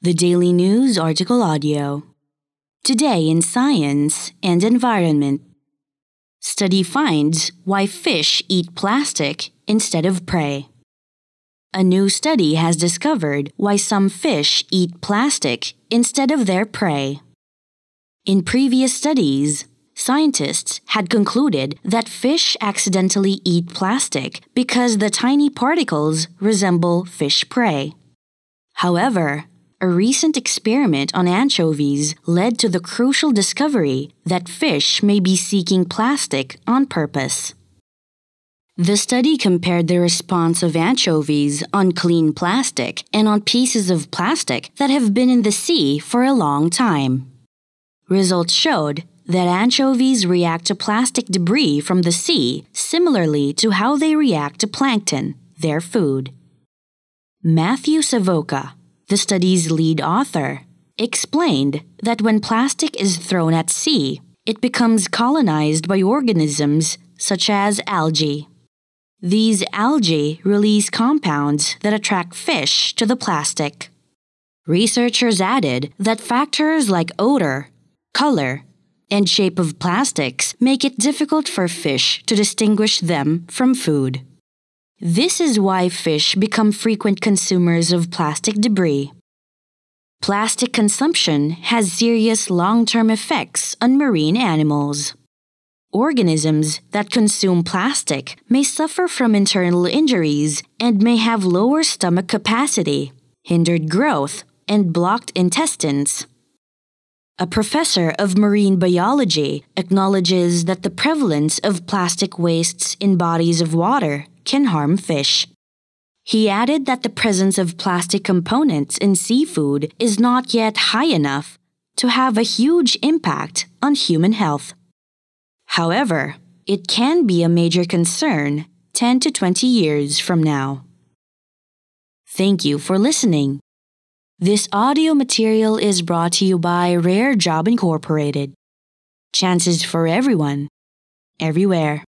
The Daily News Article Audio. Today in Science and Environment. Study finds why fish eat plastic instead of prey. A new study has discovered why some fish eat plastic instead of their prey. In previous studies, scientists had concluded that fish accidentally eat plastic because the tiny particles resemble fish prey. However, a recent experiment on anchovies led to the crucial discovery that fish may be seeking plastic on purpose. The study compared the response of anchovies on clean plastic and on pieces of plastic that have been in the sea for a long time. Results showed that anchovies react to plastic debris from the sea similarly to how they react to plankton, their food. Matthew Savoca, the study's lead author, explained that when plastic is thrown at sea, it becomes colonized by organisms such as algae. These algae release compounds that attract fish to the plastic. Researchers added that factors like odor, color, and shape of plastics make it difficult for fish to distinguish them from food. This is why fish become frequent consumers of plastic debris. Plastic consumption has serious long-term effects on marine animals. Organisms that consume plastic may suffer from internal injuries and may have lower stomach capacity, hindered growth, and blocked intestines. A professor of marine biology acknowledges that the prevalence of plastic wastes in bodies of water can harm fish. He added that the presence of plastic components in seafood is not yet high enough to have a huge impact on human health. However, it can be a major concern 10 to 20 years from now. Thank you for listening. This audio material is brought to you by Rare Job Incorporated. Chances for everyone, everywhere.